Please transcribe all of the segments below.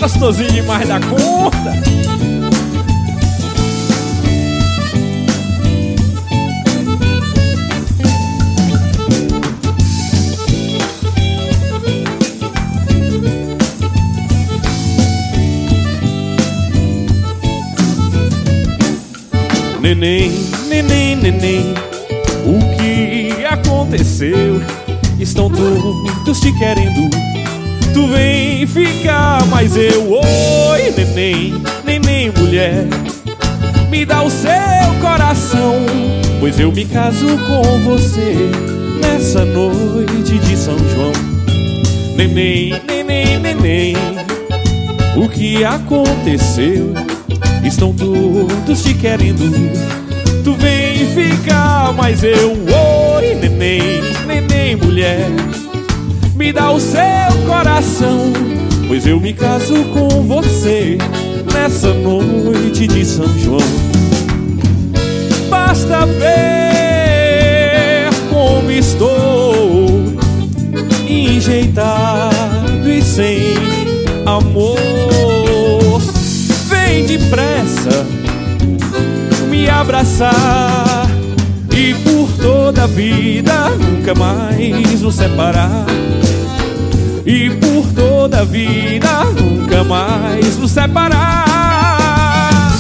gostosinho demais da conta. Neném, neném, neném, o que aconteceu? Estão todos te querendo, tu vem ficar, mas eu... Oi, neném, neném, mulher, me dá o seu coração, pois eu me caso com você nessa noite de São João. Neném, neném, neném, o que aconteceu? Estão todos te querendo, tu vem ficar, mas eu... Oi, neném, neném, mulher, me dá o seu coração, pois eu me caso com você nessa noite de São João. Basta ver como estou, enjeitado e sem amor. Vem depressa me abraçar e por toda a vida nunca mais nos separar. E por toda a vida nunca mais nos separar.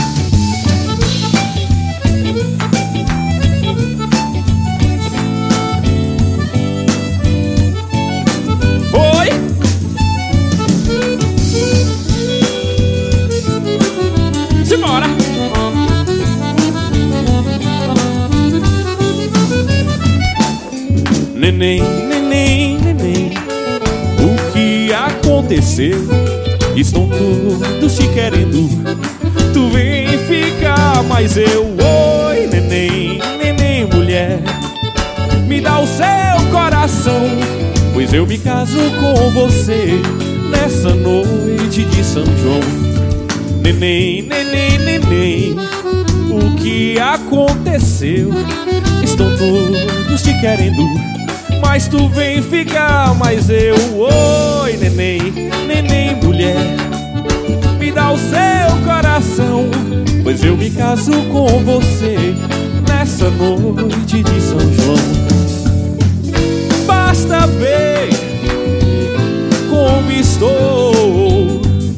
Oi! Simbora! Neném, neném, neném, o que aconteceu? Estão todos te querendo, tu vem ficar, mas eu... Oi, neném, neném, mulher, me dá o seu coração, pois eu me caso com você nessa noite de São João. Neném, neném, neném, o que aconteceu? Estão todos te querendo, mas tu vem ficar, mas eu... Oi, neném, neném, mulher, me dá o seu coração, pois eu me caso com você nessa noite de São João. Basta ver como estou,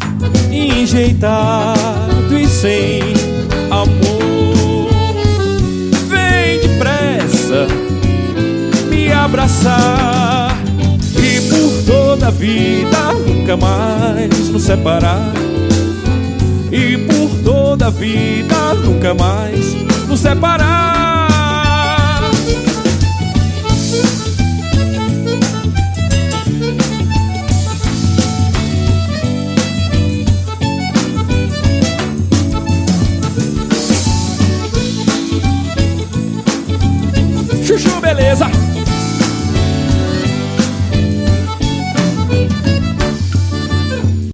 enjeitado e sem amor. Vem depressa me abraçar e por toda a vida nunca mais nos separar. E por toda a vida nunca mais nos separar. Chuchu, beleza?